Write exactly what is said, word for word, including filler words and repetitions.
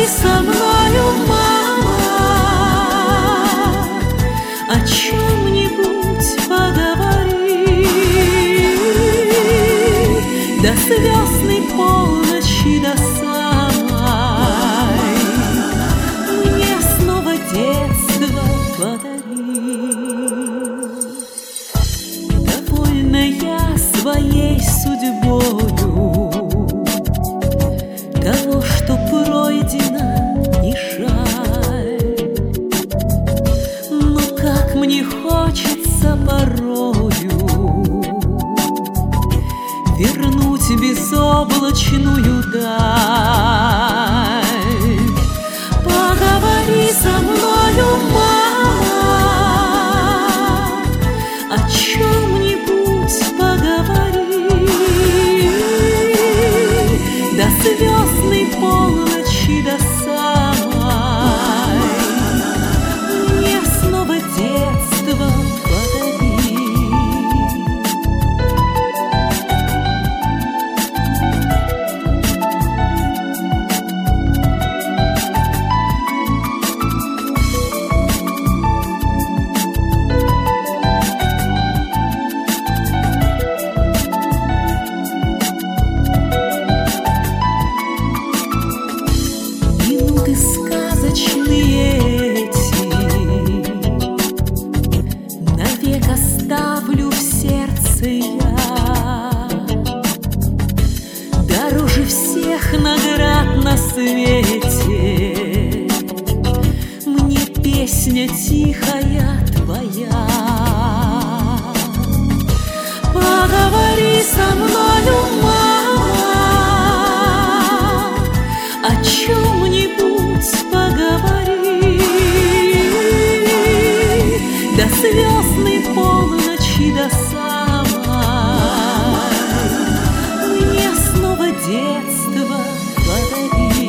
Поговори со мною, мама, о чем-нибудь поговори. До звездной полночи, до самой мне снова детство подари. Довольна я своей судьбою, того, что пройдено, не жаль. Но как мне хочется порою вернуть безоблачную даль. Поговори со мною, мама, о чем-нибудь поговори. До звездной полночи, до самой мне снова детство подари. Минуты сказочные эти навек оставлю в сердце я. Дороже всех наград на свете мне песня тихая твоя. Поговори со мною, мама, о чем-нибудь поговори. До звездной полночи, до самой мне снова детство подари.